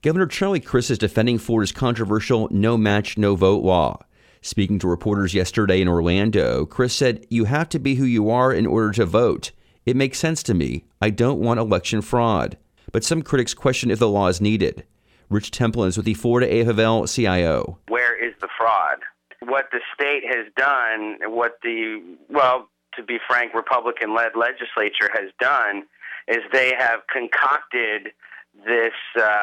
Governor Charlie Crist is defending Florida's controversial no match, no vote law. Speaking to reporters yesterday in Orlando, Crist said, "You have to be who you are in order to vote. It makes sense to me. I don't want election fraud." But some critics question if the law is needed. Rich Templin is with the Florida AFL CIO. Where is the fraud? What the state has done, to be frank, Republican-led legislature has done is they have concocted this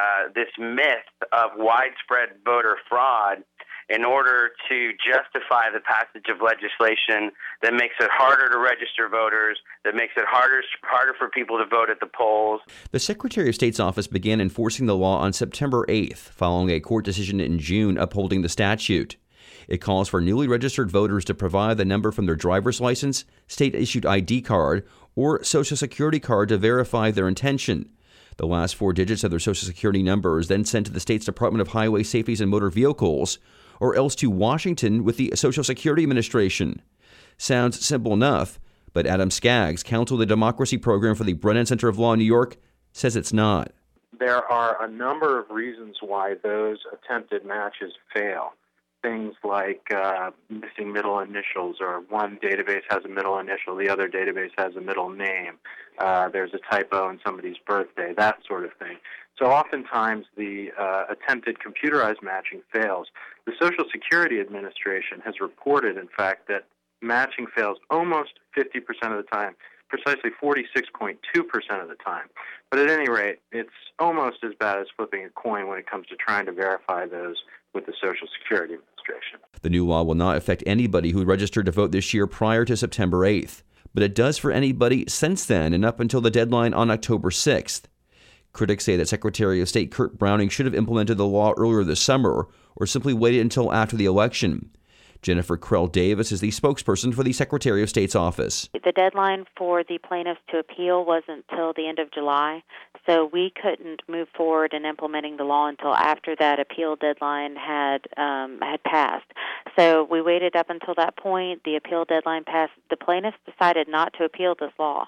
myth of widespread voter fraud in order to justify the passage of legislation that makes it harder to register voters, that makes it harder for people to vote at the polls. The Secretary of State's office began enforcing the law on September 8th, following a court decision in June upholding the statute. It calls for newly registered voters to provide the number from their driver's license, state-issued ID card, or Social Security card to verify their intention. The last 4 digits of their Social Security number is then sent to the state's Department of Highway Safety and Motor Vehicles, or else to Washington with the Social Security Administration. Sounds simple enough, but Adam Skaggs, counsel of the Democracy Program for the Brennan Center of Law in New York, says it's not. There are a number of reasons why those attempted matches fail. Things like missing middle initials, or one database has a middle initial, the other database has a middle name. There's a typo in somebody's birthday, that sort of thing. So oftentimes the attempted computerized matching fails. The Social Security Administration has reported, in fact, that matching fails almost 50% of the time, precisely 46.2% of the time. But at any rate, it's almost as bad as flipping a coin when it comes to trying to verify those with the Social Security Administration. The new law will not affect anybody who registered to vote this year prior to September 8th, but it does for anybody since then and up until the deadline on October 6th. Critics say that Secretary of State Kurt Browning should have implemented the law earlier this summer or simply waited until after the election. Jennifer Krell Davis is the spokesperson for the Secretary of State's office. The deadline for the plaintiffs to appeal wasn't until the end of July, so we couldn't move forward in implementing the law until after that appeal deadline had passed. So we waited up until that point. The appeal deadline passed. The plaintiffs decided not to appeal this law.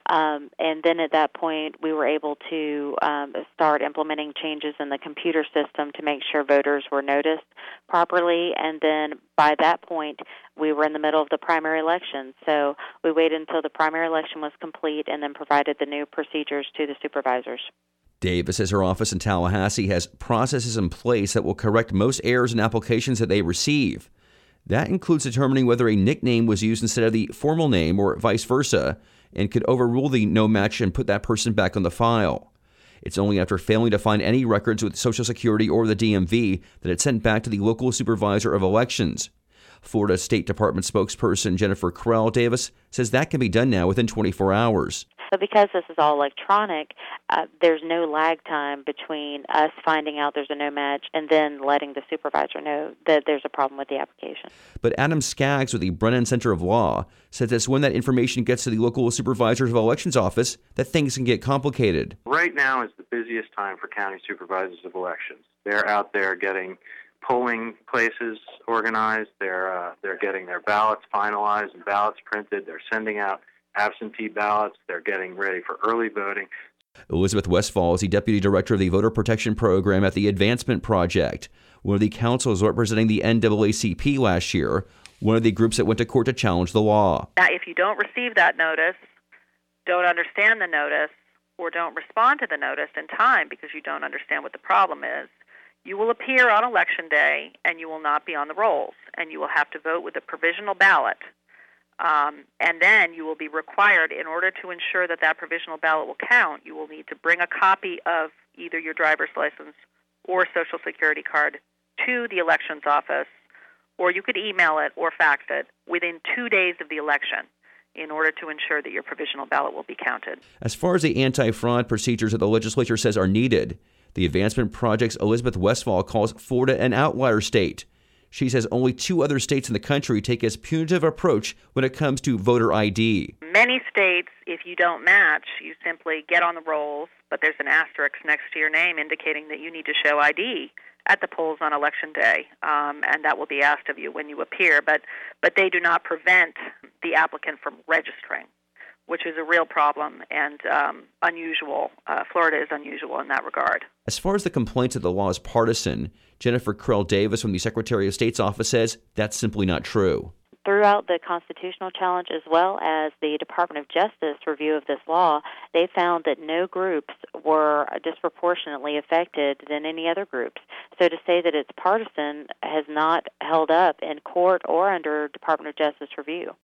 And then at that point, we were able to start implementing changes in the computer system to make sure voters were noticed properly. And then by that point, we were in the middle of the primary election. So we waited until the primary election was complete and then provided the new procedures to the supervisors. Davis says her office in Tallahassee has processes in place that will correct most errors in applications that they receive. That includes determining whether a nickname was used instead of the formal name or vice versa, and could overrule the no match and put that person back on the file. It's only after failing to find any records with Social Security or the DMV that it's sent back to the local supervisor of elections. Florida State Department spokesperson Jennifer Krell Davis says that can be done now within 24 hours. But because this is all electronic, there's no lag time between us finding out there's a no match and then letting the supervisor know that there's a problem with the application. But Adam Skaggs with the Brennan Center of Law says that's when that information gets to the local supervisors of elections office that things can get complicated. Right now is the busiest time for county supervisors of elections. They're out there getting polling places organized. They're getting their ballots finalized and ballots printed. They're sending out absentee ballots. They're getting ready for early voting. Elizabeth Westfall is the Deputy Director of the Voter Protection Program at the Advancement Project, one of the councils representing the NAACP last year, one of the groups that went to court to challenge the law. Now, if you don't receive that notice, don't understand the notice, or don't respond to the notice in time because you don't understand what the problem is, you will appear on Election Day and you will not be on the rolls, and you will have to vote with a provisional ballot. And then you will be required, in order to ensure that that provisional ballot will count, you will need to bring a copy of either your driver's license or Social Security card to the elections office, or you could email it or fax it within 2 days of the election in order to ensure that your provisional ballot will be counted. As far as the anti-fraud procedures that the legislature says are needed, the Advancement Project's Elizabeth Westfall calls Florida an outlier state. She says only 2 other states in the country take as punitive approach when it comes to voter ID. Many states, if you don't match, you simply get on the rolls, but there's an asterisk next to your name indicating that you need to show ID at the polls on Election Day, and that will be asked of you when you appear. But they do not prevent the applicant from registering. which is a real problem and unusual. Florida is unusual in that regard. As far as the complaints that the law is partisan, Jennifer Krell Davis from the Secretary of State's office says that's simply not true. Throughout the constitutional challenge as well as the Department of Justice review of this law, they found that no groups were disproportionately affected than any other groups. So to say that it's partisan has not held up in court or under Department of Justice review.